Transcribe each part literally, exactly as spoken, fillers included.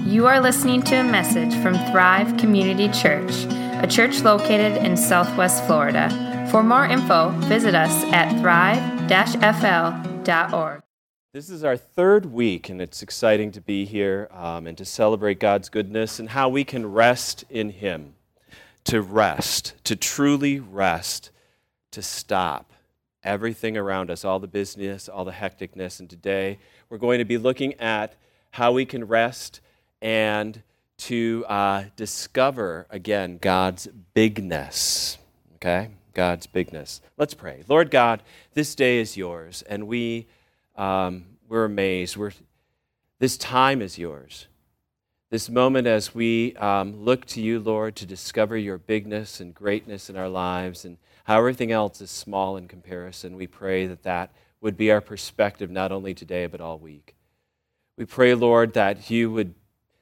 You are listening to a message from Thrive Community Church, a church located in Southwest Florida. For more info, visit us at thrive dash f l dot org. This is our third week, and it's exciting to be here um, and to celebrate God's goodness and how we can rest in Him. To rest, to truly rest, to stop everything around us, all the business, all the hecticness. And today we're going to be looking at how we can rest and to uh, discover, again, God's bigness, okay? God's bigness. Let's pray. Lord God, this day is yours, and we, um, we're amazed. We're, this time is yours. This moment as we um, look to you, Lord, to discover your bigness and greatness in our lives and how everything else is small in comparison, we pray that that would be our perspective not only today but all week. We pray, Lord, that you would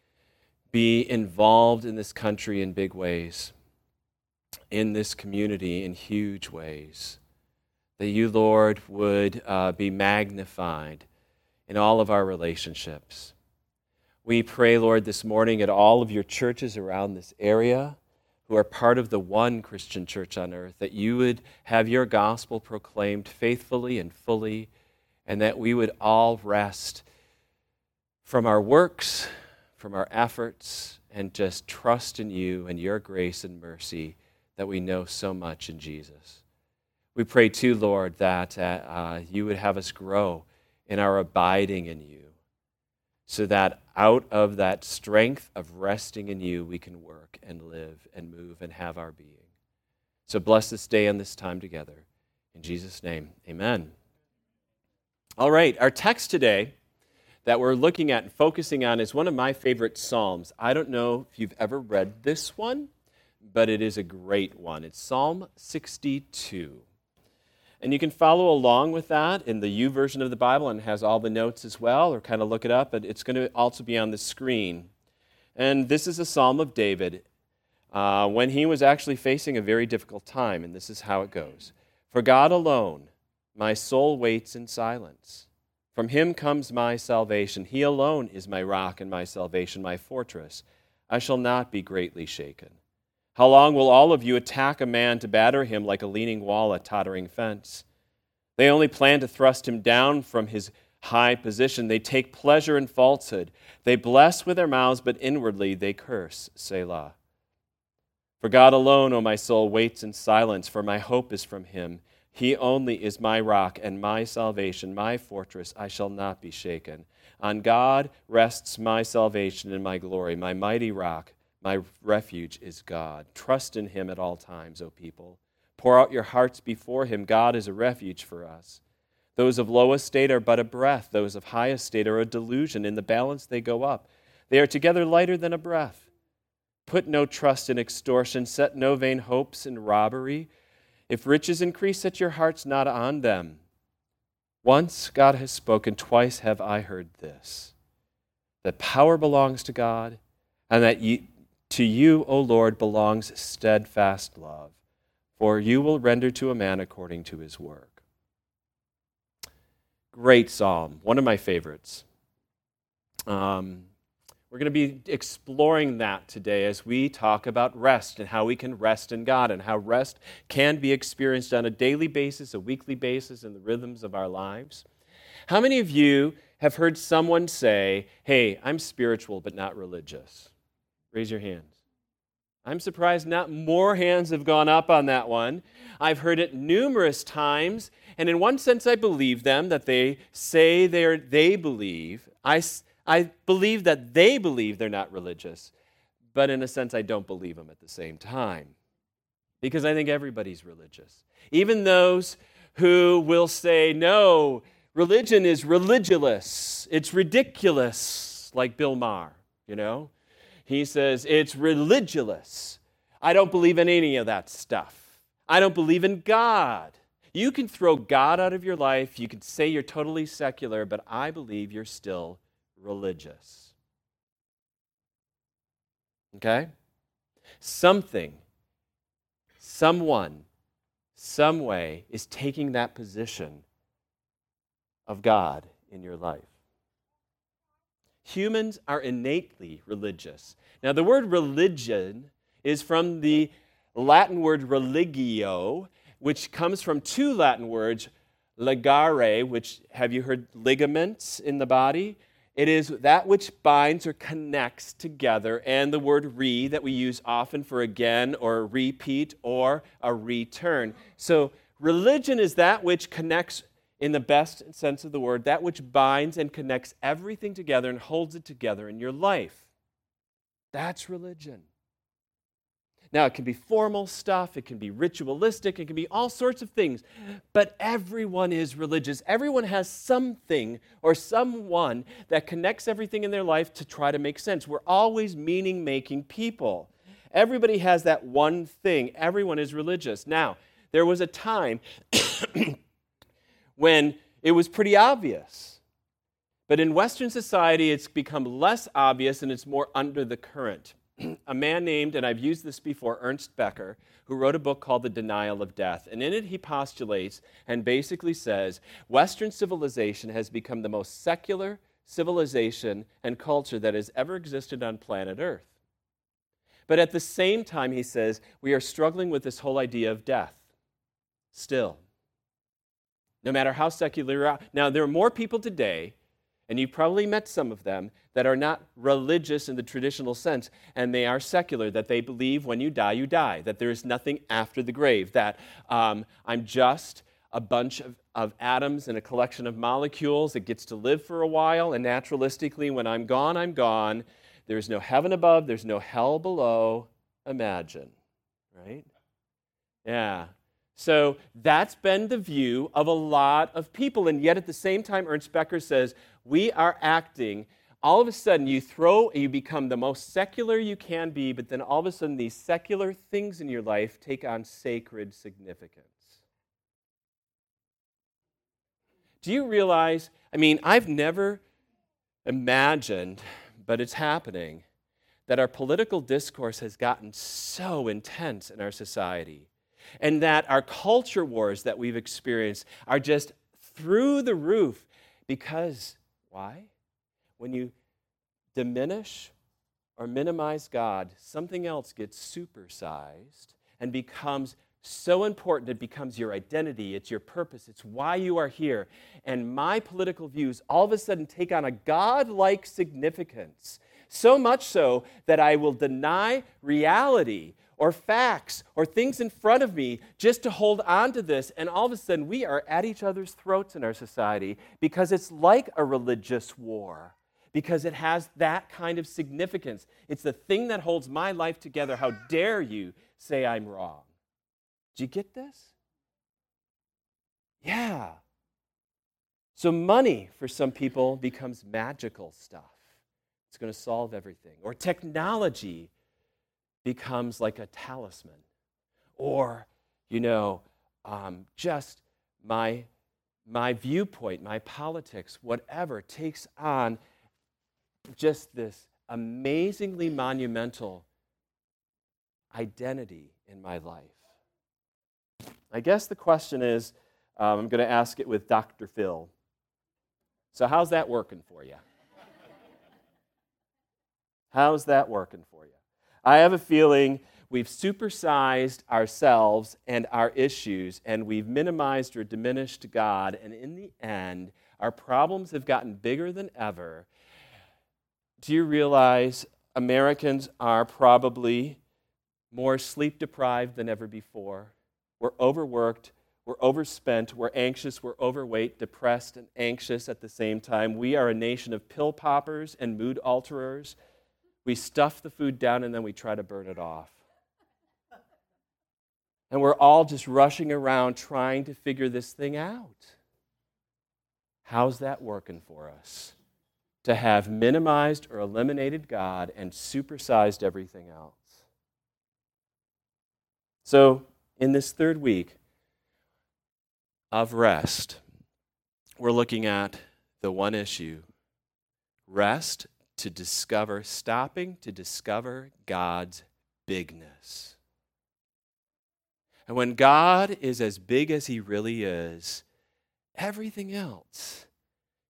be involved in this country in big ways, in this community in huge ways, that you, Lord, would uh, be magnified in all of our relationships. We pray, Lord, this morning at all of your churches around this area who are part of the one Christian church on earth, that you would have your gospel proclaimed faithfully and fully, and that we would all rest from our works, from our efforts, and just trust in you and your grace and mercy that we know so much in Jesus. We pray too, Lord, that uh, you would have us grow in our abiding in you, so that out of that strength of resting in you, we can work and live and move and have our being. So bless this day and this time together. In Jesus' name, amen. All right, our text today that we're looking at and focusing on is one of my favorite Psalms. I don't know if you've ever read this one, but it is a great one. It's Psalm sixty-two. And you can follow along with that in the U version of the Bible, and it has all the notes as well, or kind of look it up, but it's going to also be on the screen. And this is a Psalm of David uh, when he was actually facing a very difficult time, and this is how it goes. For God alone, my soul waits in silence. From him comes my salvation. He alone is my rock and my salvation, my fortress. I shall not be greatly shaken. How long will all of you attack a man to batter him like a leaning wall, a tottering fence? They only plan to thrust him down from his high position. They take pleasure in falsehood. They bless with their mouths, but inwardly they curse. Selah. For God alone, O my soul, waits in silence, for my hope is from him. He only is my rock and my salvation, my fortress. I shall not be shaken. On God rests my salvation and my glory, my mighty rock. My refuge is God. Trust in him at all times, O people. Pour out your hearts before him. God is a refuge for us. Those of low estate are but a breath. Those of high estate are a delusion. In the balance they go up. They are together lighter than a breath. Put no trust in extortion. Set no vain hopes in robbery. If riches increase, set your hearts not on them. Once God has spoken, twice have I heard this, that power belongs to God, and that ye, to you, O Lord, belongs steadfast love, for you will render to a man according to his work. Great psalm, one of my favorites. Um, We're going to be exploring that today as we talk about rest and how we can rest in God and how rest can be experienced on a daily basis, a weekly basis, in the rhythms of our lives. How many of you have heard someone say, hey, I'm spiritual but not religious? Raise your hands. I'm surprised not more hands have gone up on that one. I've heard it numerous times, and in one sense I believe them, that they say they're, they believe. I I believe that they believe they're not religious, but in a sense, I don't believe them at the same time, because I think everybody's religious. Even those who will say, no, religion is religious, it's ridiculous, like Bill Maher, you know? He says, it's religious. I don't believe in any of that stuff. I don't believe in God. You can throw God out of your life, you can say you're totally secular, but I believe you're still religious. Okay? Something, someone, some way is taking that position of God in your life. Humans are innately religious. Now, the word religion is from the Latin word religio, which comes from two Latin words, ligare, which, have you heard ligaments in the body? It is that which binds or connects together, and the word re that we use often for again or a repeat or a return. So religion is that which connects, in the best sense of the word, that which binds and connects everything together and holds it together in your life. That's religion. Now, it can be formal stuff, it can be ritualistic, it can be all sorts of things, but everyone is religious. Everyone has something or someone that connects everything in their life to try to make sense. We're always meaning-making people. Everybody has that one thing. Everyone is religious. Now, there was a time when it was pretty obvious, but in Western society, it's become less obvious and it's more under the current. A man named, and I've used this before, Ernst Becker, who wrote a book called The Denial of Death. And in it he postulates and basically says, Western civilization has become the most secular civilization and culture that has ever existed on planet Earth. But at the same time, he says, we are struggling with this whole idea of death. Still. No matter how secular you are. Now, there are more people today, and you've probably met some of them, that are not religious in the traditional sense, and they are secular, that they believe when you die, you die, that there is nothing after the grave, that um, I'm just a bunch of, of atoms and a collection of molecules that gets to live for a while, and naturalistically, when I'm gone, I'm gone. There's no heaven above, there's no hell below. Imagine, right? Yeah. So that's been the view of a lot of people, and yet at the same time, Ernst Becker says, we are acting. All of a sudden, you throw, you become the most secular you can be, but then all of a sudden, these secular things in your life take on sacred significance. Do you realize, I mean, I've never imagined, but it's happening, that our political discourse has gotten so intense in our society, and that our culture wars that we've experienced are just through the roof because, why? When you diminish or minimize God, something else gets supersized and becomes so important it becomes your identity, it's your purpose, it's why you are here. And my political views all of a sudden take on a God-like significance, so much so that I will deny reality or facts or things in front of me just to hold on to this. And all of a sudden, we are at each other's throats in our society because it's like a religious war, because it has that kind of significance. It's the thing that holds my life together. How dare you say I'm wrong? Do you get this? Yeah. So money, for some people, becomes magical stuff. It's going to solve everything. Or technology becomes like a talisman. Or, you know, um, just my, my viewpoint, my politics, whatever, takes on just this amazingly monumental identity in my life. I guess the question is, um, I'm going to ask it with Doctor Phil. So how's that working for you? How's that working for you? I have a feeling we've supersized ourselves and our issues, and we've minimized or diminished God, and in the end, our problems have gotten bigger than ever. Do you realize Americans are probably more sleep-deprived than ever before? We're overworked, we're overspent, we're anxious, we're overweight, depressed, and anxious at the same time. We are a nation of pill poppers and mood alterers. We stuff the food down and then we try to burn it off. And we're all just rushing around trying to figure this thing out. How's that working for us? To have minimized or eliminated God and supersized everything else. So, in this third week of rest, we're looking at the one issue, rest to discover, stopping to discover God's bigness. And when God is as big as he really is, everything else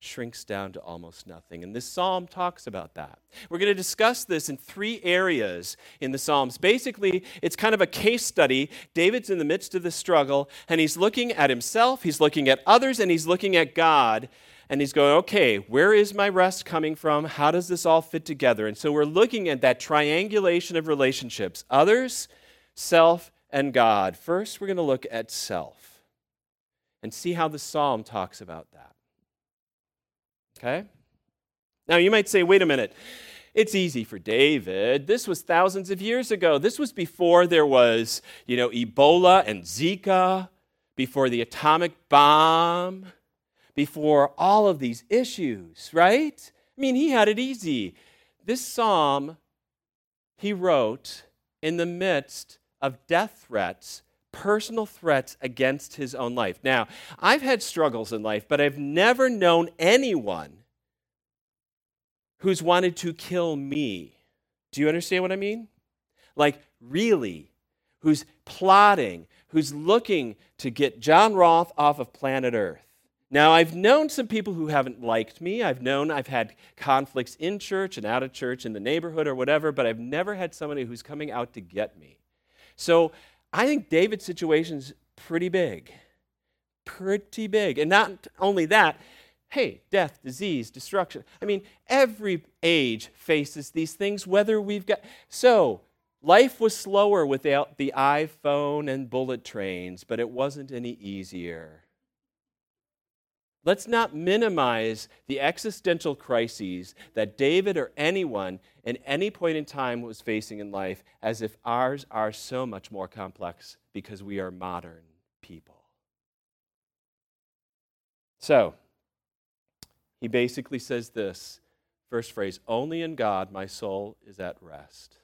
shrinks down to almost nothing. And this psalm talks about that. We're going to discuss this in three areas in the Psalms. Basically, it's kind of a case study. David's in the midst of the struggle, and he's looking at himself, he's looking at others, and he's looking at God. And he's going, okay, where is my rest coming from? How does this all fit together? And so we're looking at that triangulation of relationships, others, self, and God. First, we're going to look at self and see how the psalm talks about that. Okay? Now, you might say, wait a minute. It's easy for David. This was thousands of years ago. This was before there was, you know, Ebola and Zika, before the atomic bomb, before all of these issues, right? I mean, he had it easy. This psalm he wrote in the midst of death threats, personal threats against his own life. Now, I've had struggles in life, but I've never known anyone who's wanted to kill me. Do you understand what I mean? Like, really, who's plotting, who's looking to get John Roth off of planet Earth. Now, I've known some people who haven't liked me. I've known I've had conflicts in church and out of church, in the neighborhood or whatever, but I've never had somebody who's coming out to get me. So I think David's situation's pretty big. Pretty big. And not only that, hey, death, disease, destruction. I mean, every age faces these things, whether we've got... So, life was slower without the iPhone and bullet trains, but it wasn't any easier. Let's not minimize the existential crises that David or anyone at any point in time was facing in life as if ours are so much more complex because we are modern people. So, he basically says this, first phrase, only in God my soul is at rest.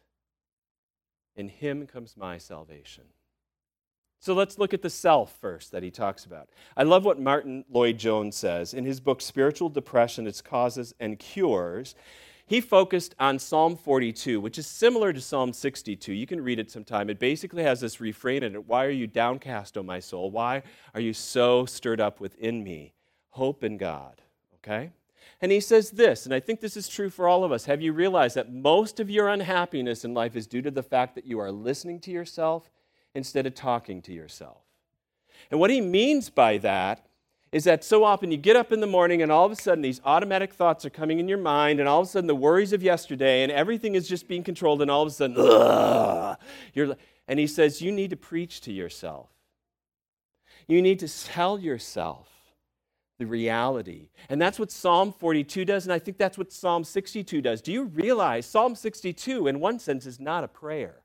In him comes my salvation. So let's look at the self first that he talks about. I love what Martin Lloyd-Jones says. In his book, Spiritual Depression, Its Causes and Cures, he focused on Psalm forty-two, which is similar to Psalm sixty-two. You can read it sometime. It basically has this refrain in it, why are you downcast, O my soul? Why are you so stirred up within me? Hope in God, okay? And he says this, and I think this is true for all of us. Have you realized that most of your unhappiness in life is due to the fact that you are listening to yourself instead of talking to yourself? And what he means by that is that so often you get up in the morning and all of a sudden these automatic thoughts are coming in your mind, and all of a sudden the worries of yesterday and everything is just being controlled, and all of a sudden, ugh, you're, and he says you need to preach to yourself. You need to tell yourself the reality. And that's what Psalm forty-two does, and I think that's what Psalm sixty-two does. Do you realize Psalm sixty-two, in one sense, is not a prayer?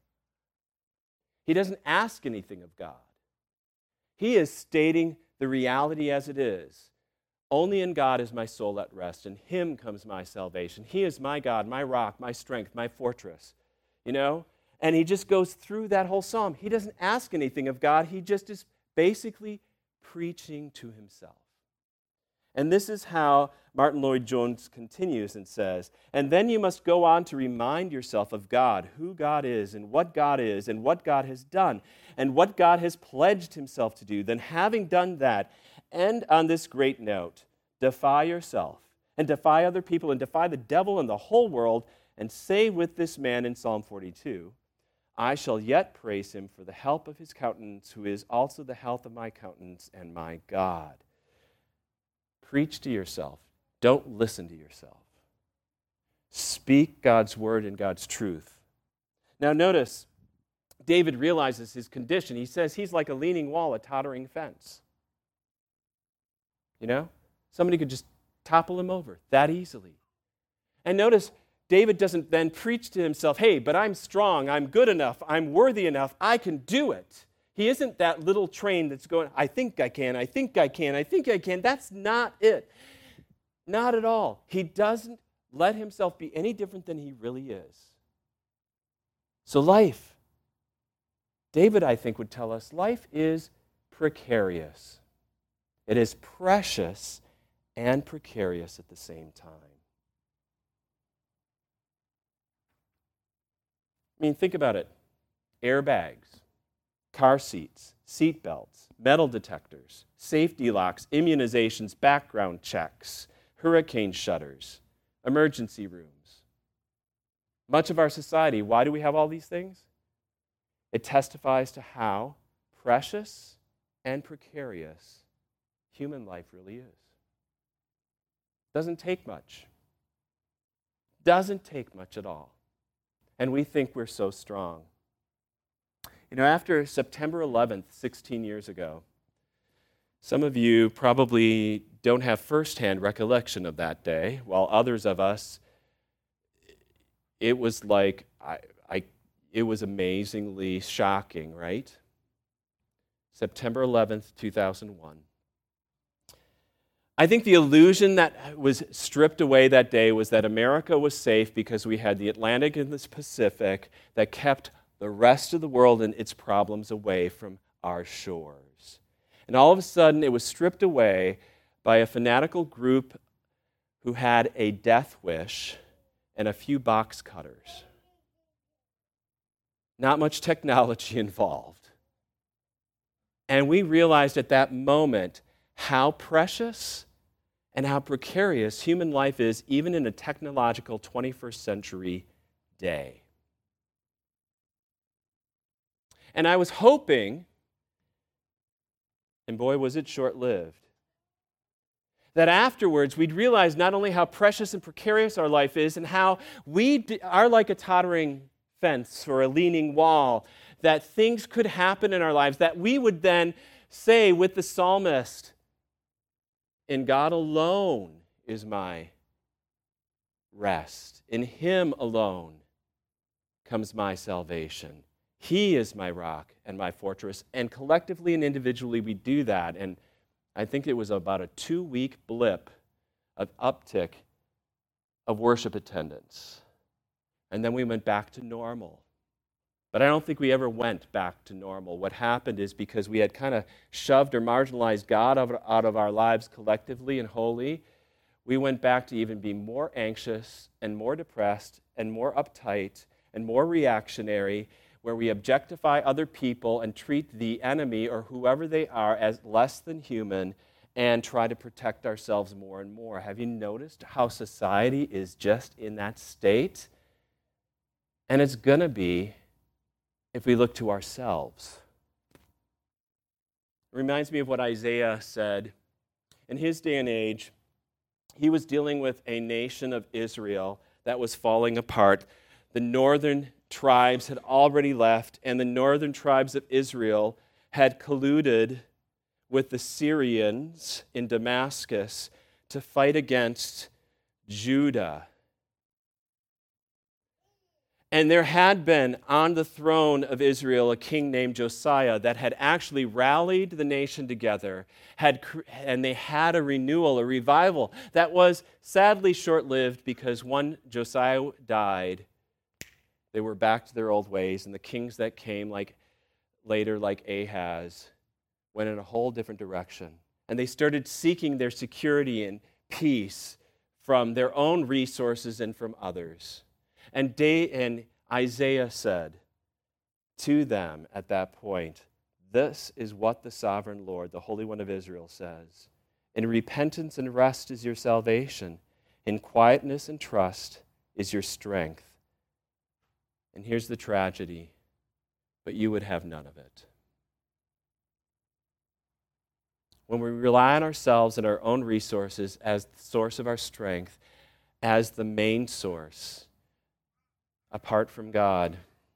He doesn't ask anything of God. He is stating the reality as it is. Only in God is my soul at rest. In him comes my salvation. He is my God, my rock, my strength, my fortress. You know? And he just goes through that whole psalm. He doesn't ask anything of God. He just is basically preaching to himself. And this is how Martin Lloyd-Jones continues and says, and then you must go on to remind yourself of God, who God is, and what God is, and what God has done, and what God has pledged himself to do. Then having done that, end on this great note. Defy yourself, and defy other people, and defy the devil and the whole world, and say with this man in Psalm forty-two, I shall yet praise him for the help of his countenance, who is also the health of my countenance and my God. Preach to yourself. Don't listen to yourself. Speak God's word and God's truth. Now notice, David realizes his condition. He says he's like a leaning wall, a tottering fence. You know? Somebody could just topple him over that easily. And notice, David doesn't then preach to himself, hey, but I'm strong, I'm good enough, I'm worthy enough, I can do it. He isn't that little train that's going, I think I can, I think I can, I think I can. That's not it. Not at all. He doesn't let himself be any different than he really is. So life, David, I think, would tell us, life is precarious. It is precious and precarious at the same time. I mean, think about it. Airbags. Car seats, seat belts, metal detectors, safety locks, immunizations, background checks. hurricane shutters, emergency rooms. Much of our society, why do we have all these things? It testifies to how precious and precarious human life really is. Doesn't take much. Doesn't take much at all. And we think we're so strong. You know, after September eleventh, sixteen years ago, some of you probably don't have firsthand recollection of that day, while others of us, it was like, I, I, it was amazingly shocking, right? September eleventh, two thousand one. I think the illusion that was stripped away that day was that America was safe because we had the Atlantic and the Pacific that kept the rest of the world and its problems away from our shores. And all of a sudden, it was stripped away by a fanatical group who had a death wish and a few box cutters. Not much technology involved. And we realized at that moment how precious and how precarious human life is, even in a technological twenty-first century day. And I was hoping, and boy, was it short-lived, that afterwards we'd realize not only how precious and precarious our life is and how we are like a tottering fence or a leaning wall, that things could happen in our lives, that we would then say with the psalmist, "In God alone is my rest. In Him alone comes my salvation. He is my rock and my fortress." And collectively and individually we do that. And I think it was about a two-week blip of uptick of worship attendance. And then we went back to normal. But I don't think we ever went back to normal. What happened is because we had kind of shoved or marginalized God out of our lives collectively and wholly, we went back to even be more anxious and more depressed and more uptight and more reactionary, where we objectify other people and treat the enemy or whoever they are as less than human and try to protect ourselves more and more. Have you noticed how society is just in that state? And it's going to be if we look to ourselves. It reminds me of what Isaiah said. In his day and age, he was dealing with a nation of Israel that was falling apart. The northern tribes had already left, and the northern tribes of Israel had colluded with the Syrians in Damascus to fight against Judah. And there had been on the throne of Israel a king named Josiah that had actually rallied the nation together, had, and they had a renewal, a revival that was sadly short-lived because when Josiah died, they were back to their old ways, and the kings that came like later, like Ahaz, went in a whole different direction. And they started seeking their security and peace from their own resources and from others. And, they, and Isaiah said to them at that point, "This is what the sovereign Lord, the Holy One of Israel, says. In repentance and rest is your salvation. In quietness and trust is your strength." And here's the tragedy, but you would have none of it. When we rely on ourselves and our own resources as the source of our strength, as the main source, apart from God,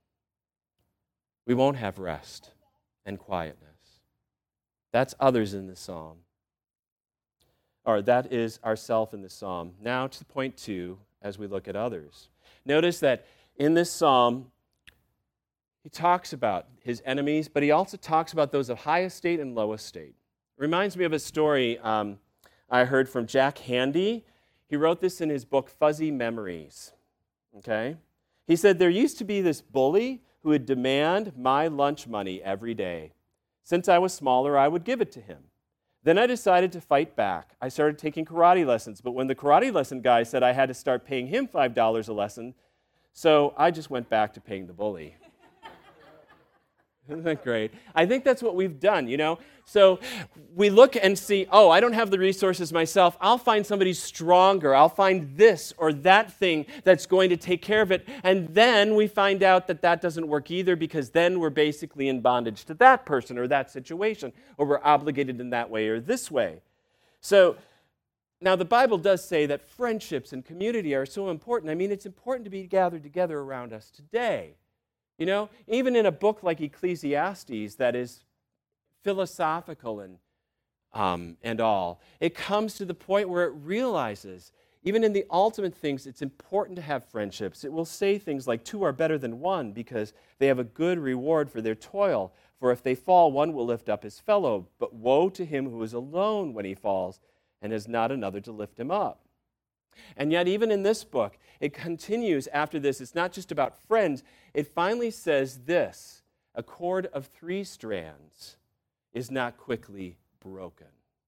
we won't have rest and quietness. That's others in the psalm. Or that is ourself in the psalm. Now to point two, as we look at others. Notice that in this psalm, he talks about his enemies, but he also talks about those of high estate and low estate. It reminds me of a story um, I heard from Jack Handy. He wrote this in his book, Fuzzy Memories. Okay? He said, "There used to be this bully who would demand my lunch money every day. Since I was smaller, I would give it to him. Then I decided to fight back. I started taking karate lessons, but when the karate lesson guy said I had to start paying him five dollars a lesson, so I just went back to paying the bully." Isn't that great? I think that's what we've done, you know? So we look and see, oh, I don't have the resources myself. I'll find somebody stronger. I'll find this or that thing that's going to take care of it. And then we find out that that doesn't work either, because then we're basically in bondage to that person or that situation, or we're obligated in that way or this way. So now the Bible does say that friendships and community are so important. I mean, it's important to be gathered together around us today. You know, even in a book like Ecclesiastes that is philosophical and um, and all, it comes to the point where it realizes, even in the ultimate things, it's important to have friendships. It will say things like, two are better than one because they have a good reward for their toil. For if they fall, one will lift up his fellow. But woe to him who is alone when he falls and has not another to lift him up. And yet, even in this book, it continues after this. It's not just about friends. It finally says this: a cord of three strands is not quickly broken.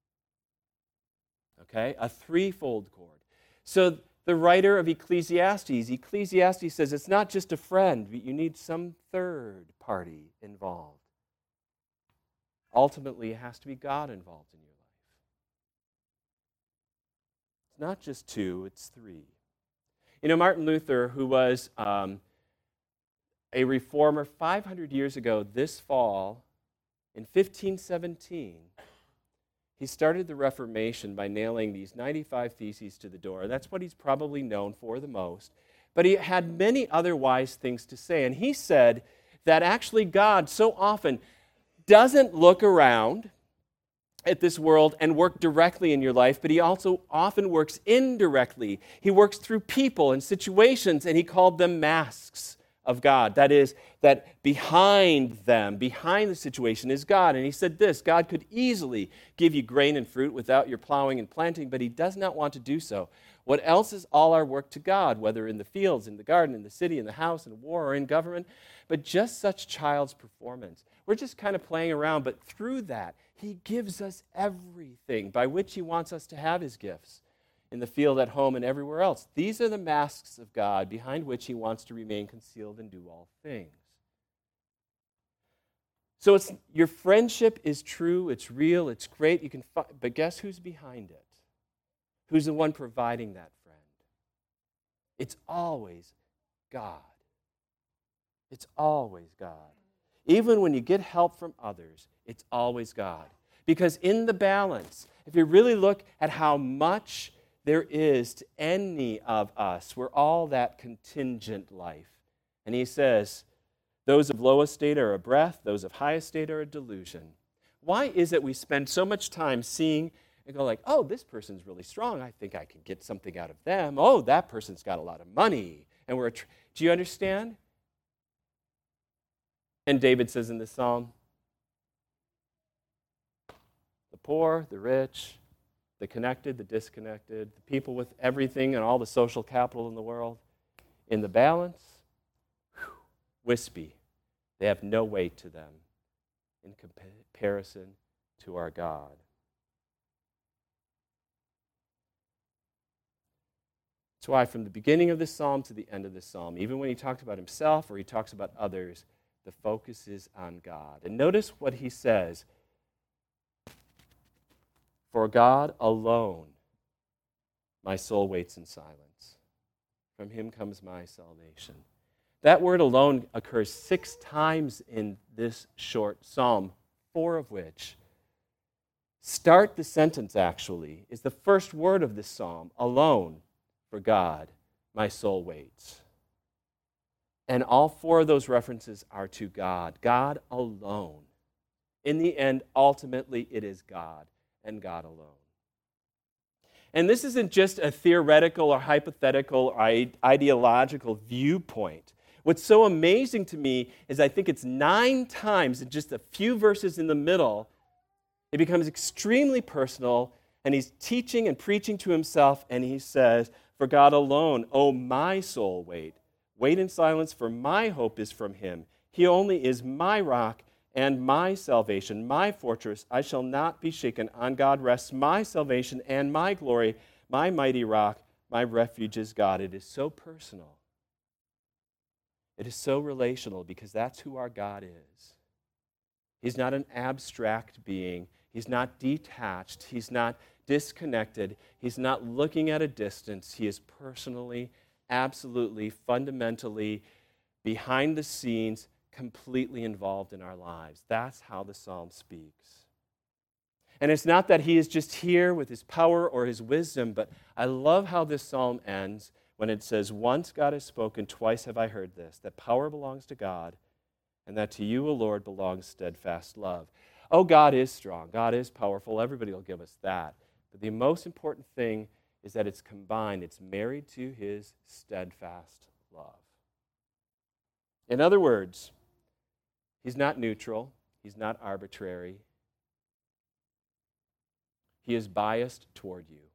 Okay? A threefold cord. So the writer of Ecclesiastes, Ecclesiastes says it's not just a friend, but you need some third party involved. Ultimately, it has to be God involved in your life. It's not just two, it's three. You know, Martin Luther, who was um, a reformer five hundred years ago this fall, in fifteen seventeen, he started the Reformation by nailing these ninety-five Theses to the door. That's what he's probably known for the most. But he had many other wise things to say. And he said that actually God so often doesn't look around at this world and work directly in your life, but he also often works indirectly. He works through people and situations, and he called them masks of God. That is, that behind them, behind the situation is God. And he said this: God could easily give you grain and fruit without your plowing and planting, but he does not want to do so. What else is all our work to God, whether in the fields, in the garden, in the city, in the house, in war, or in government? But just such child's performance. We're just kind of playing around, but through that, he gives us everything by which he wants us to have his gifts in the field, at home, and everywhere else. These are the masks of God behind which he wants to remain concealed and do all things. So it's, your friendship is true, it's real, it's great, you can fi- but guess who's behind it? Who's the one providing that friend? It's always God. It's always God. Even when you get help from others, it's always God. Because in the balance, if you really look at how much there is to any of us, we're all that contingent life. And he says, those of low estate are a breath, those of high estate are a delusion. Why is it we spend so much time seeing and go like, oh, this person's really strong, I think I can get something out of them. Oh, that person's got a lot of money. And we're, tr- do you understand? And David says in this psalm, the poor, the rich, the connected, the disconnected, the people with everything and all the social capital in the world, in the balance, whew, wispy. They have no weight to them in comparison to our God. That's why from the beginning of this psalm to the end of this psalm, even when he talks about himself or he talks about others, the focus is on God. And notice what he says. For God alone, my soul waits in silence. From him comes my salvation. That word alone occurs six times in this short psalm, four of which start the sentence, actually, is the first word of this psalm, alone. For God, my soul waits. And all four of those references are to God, God alone. In the end, ultimately, it is God and God alone. And this isn't just a theoretical or hypothetical or ideological viewpoint. What's so amazing to me is I think it's nine times in just a few verses in the middle, it becomes extremely personal, and he's teaching and preaching to himself, and he says, for God alone, oh, my soul, wait. Wait in silence, for my hope is from him. He only is my rock and my salvation, my fortress. I shall not be shaken. On God rests my salvation and my glory, my mighty rock, my refuge is God. It is so personal. It is so relational because that's who our God is. He's not an abstract being. He's not detached. He's not disconnected. He's not looking at a distance. He is personally, absolutely, fundamentally, behind the scenes, completely involved in our lives. That's how the psalm speaks. And it's not that he is just here with his power or his wisdom, but I love how this psalm ends when it says, once God has spoken, twice have I heard this, that power belongs to God, and that to you, O Lord, belongs steadfast love. Oh, God is strong. God is powerful. Everybody will give us that. But the most important thing is that it's combined. It's married to his steadfast love. In other words, he's not neutral. He's not arbitrary. He is biased toward you.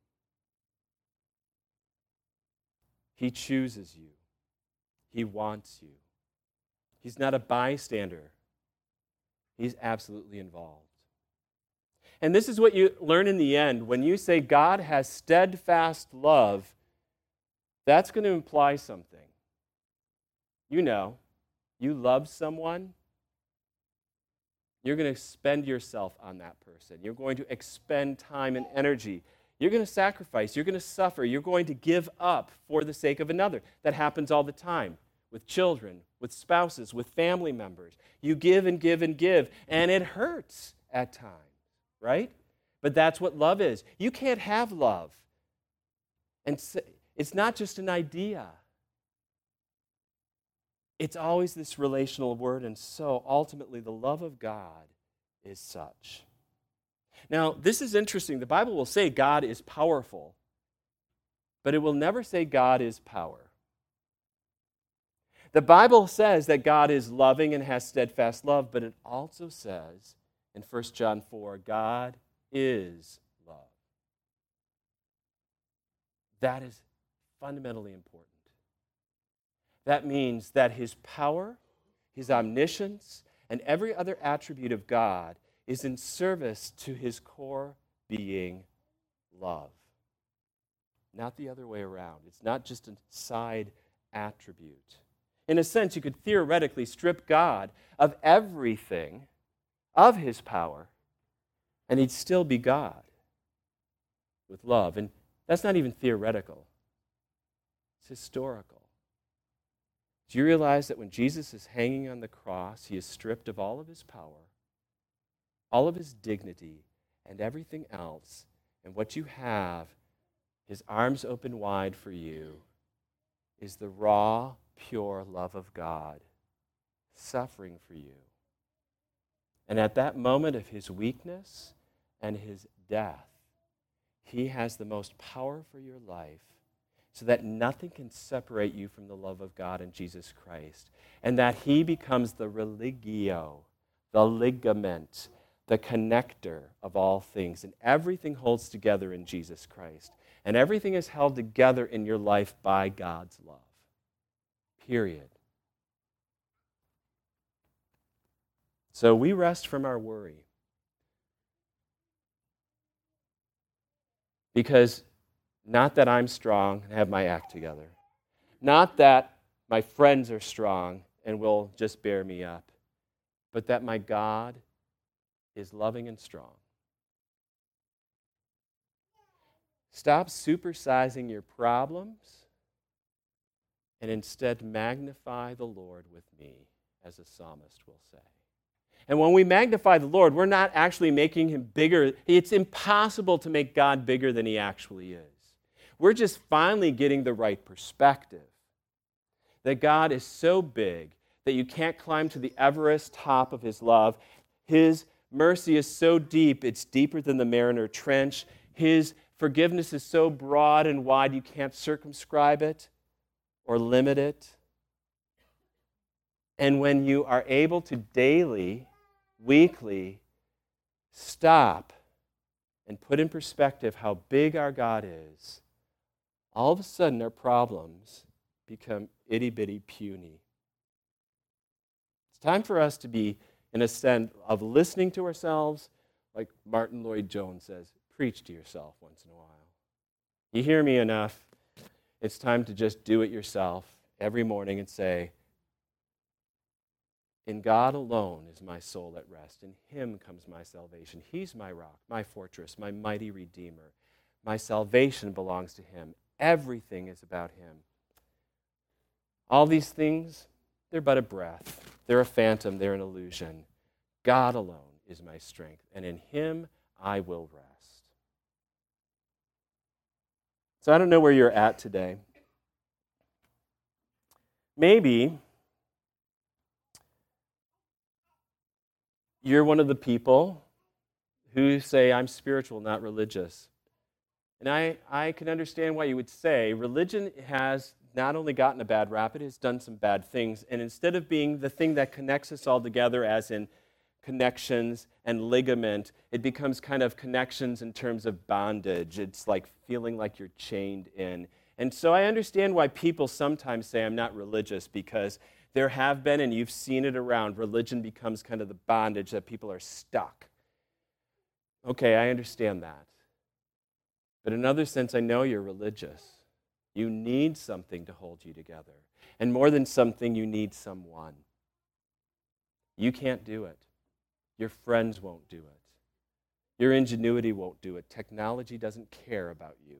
He chooses you. He wants you. He's not a bystander. He's absolutely involved. And this is what you learn in the end. When you say God has steadfast love, that's going to imply something. You know, you love someone, you're going to spend yourself on that person. You're going to expend time and energy. You're going to sacrifice. You're going to suffer. You're going to give up for the sake of another. That happens all the time with children, with spouses, with family members. You give and give and give, and it hurts at times, right? But that's what love is. You can't have love. And it's not just an idea. It's always this relational word, and so ultimately the love of God is such. Now, this is interesting. The Bible will say God is powerful, but it will never say God is power. The Bible says that God is loving and has steadfast love, but it also says in First John four, God is love. That is fundamentally important. That means that his power, his omniscience, and every other attribute of God is in service to his core being, love. Not the other way around. It's not just a side attribute. In a sense, you could theoretically strip God of everything of his power, and he'd still be God with love. And that's not even theoretical. It's historical. Do you realize that when Jesus is hanging on the cross, he is stripped of all of his power, all of his dignity, and everything else, and what you have, his arms open wide for you, is the raw, pure love of God suffering for you. And at that moment of his weakness and his death, he has the most power for your life, so that nothing can separate you from the love of God in Jesus Christ, and that he becomes the religio, the ligament, the connector of all things, and everything holds together in Jesus Christ, and everything is held together in your life by God's love. Period. So we rest from our worry, because not that I'm strong and have my act together. Not that my friends are strong and will just bear me up. But that my God is loving and strong. Stop supersizing your problems and instead magnify the Lord with me, as a psalmist will say. And when we magnify the Lord, we're not actually making him bigger. It's impossible to make God bigger than he actually is. We're just finally getting the right perspective. That God is so big that you can't climb to the Everest top of his love. His mercy is so deep, it's deeper than the Mariner Trench. His forgiveness is so broad and wide, you can't circumscribe it or limit it. And when you are able to daily, weekly, stop and put in perspective how big our God is, all of a sudden our problems become itty-bitty puny. It's time for us to be in a sense of listening to ourselves, like Martin Lloyd-Jones says, preach to yourself once in a while. You hear me enough, it's time to just do it yourself every morning and say, In God alone is my soul at rest. In him comes my salvation. He's my rock, my fortress, my mighty redeemer. My salvation belongs to him. Everything is about him. All these things, they're but a breath. They're a phantom. They're an illusion. God alone is my strength, and in him I will rest. So I don't know where you're at today. Maybe you're one of the people who say, I'm spiritual, not religious. And I, I can understand why you would say religion has not only gotten a bad rap, it has done some bad things. And instead of being the thing that connects us all together, as in connections and ligament, it becomes kind of connections in terms of bondage. It's like feeling like you're chained in. And so I understand why people sometimes say, I'm not religious, because there have been, and you've seen it around, religion becomes kind of the bondage that people are stuck. Okay, I understand that. But in another sense, I know you're religious. You need something to hold you together. And more than something, you need someone. You can't do it. Your friends won't do it. Your ingenuity won't do it. Technology doesn't care about you.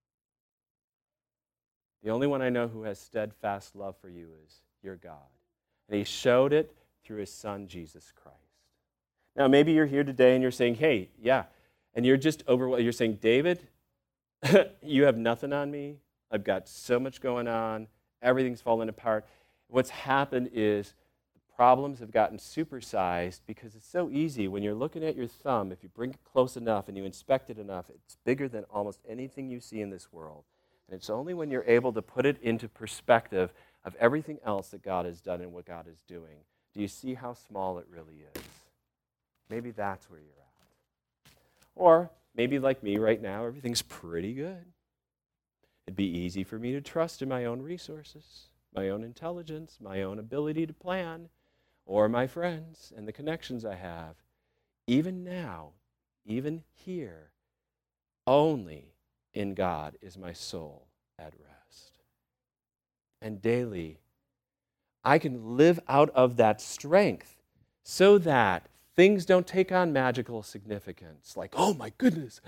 The only one I know who has steadfast love for you is your God. And he showed it through his son, Jesus Christ. Now, maybe you're here today and you're saying, hey, yeah, and you're just overwhelmed. You're saying, David, you have nothing on me. I've got so much going on. Everything's falling apart. What's happened is the problems have gotten supersized because it's so easy. When you're looking at your thumb, if you bring it close enough and you inspect it enough, it's bigger than almost anything you see in this world. And it's only when you're able to put it into perspective of everything else that God has done and what God is doing, do you see how small it really is? Maybe that's where you're at. Or maybe like me right now, everything's pretty good. It'd be easy for me to trust in my own resources, my own intelligence, my own ability to plan, or my friends and the connections I have. Even now, even here, only in God is my soul at rest. And daily, I can live out of that strength so that things don't take on magical significance. Like, oh my goodness,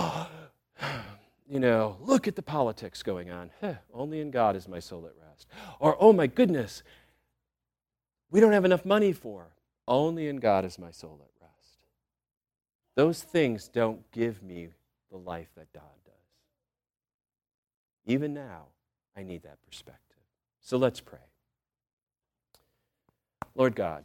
you know, look at the politics going on. Huh, only in God is my soul at rest. Or, oh my goodness, we don't have enough money for. Only in God is my soul at rest. Those things don't give me the life that God does. Even now, I need that perspective. So let's pray. Lord God,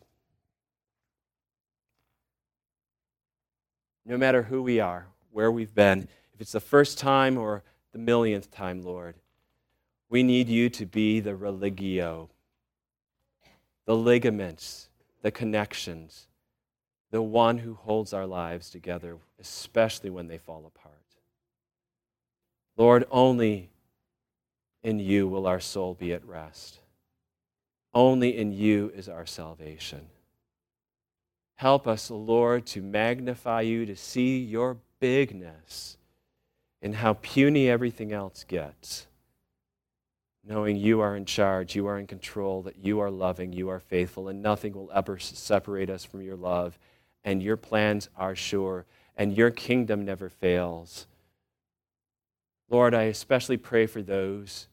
no matter who we are, where we've been, if it's the first time or the millionth time, Lord, we need you to be the religio, the ligaments, the connections, the one who holds our lives together, especially when they fall apart. Lord, only in you will our soul be at rest. Only in you is our salvation. Help us, Lord, to magnify you, to see your bigness in how puny everything else gets. Knowing you are in charge, you are in control, that you are loving, you are faithful, and nothing will ever separate us from your love. And your plans are sure, and your kingdom never fails. Lord, I especially pray for those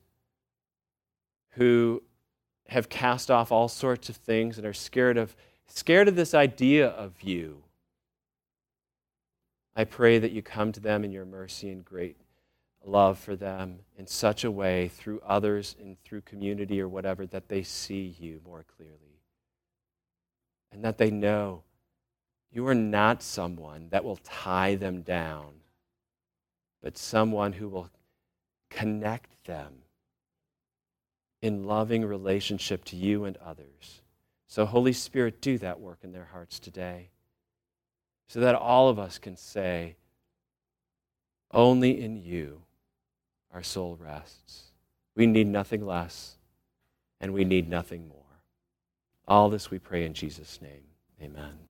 who have cast off all sorts of things and are scared of scared of this idea of you. I pray that you come to them in your mercy and great love for them in such a way through others and through community or whatever that they see you more clearly. And that they know you are not someone that will tie them down, but someone who will connect them in loving relationship to you and others. So Holy Spirit, do that work in their hearts today so that all of us can say, only in you our soul rests. We need nothing less, and we need nothing more. All this we pray in Jesus' name. Amen.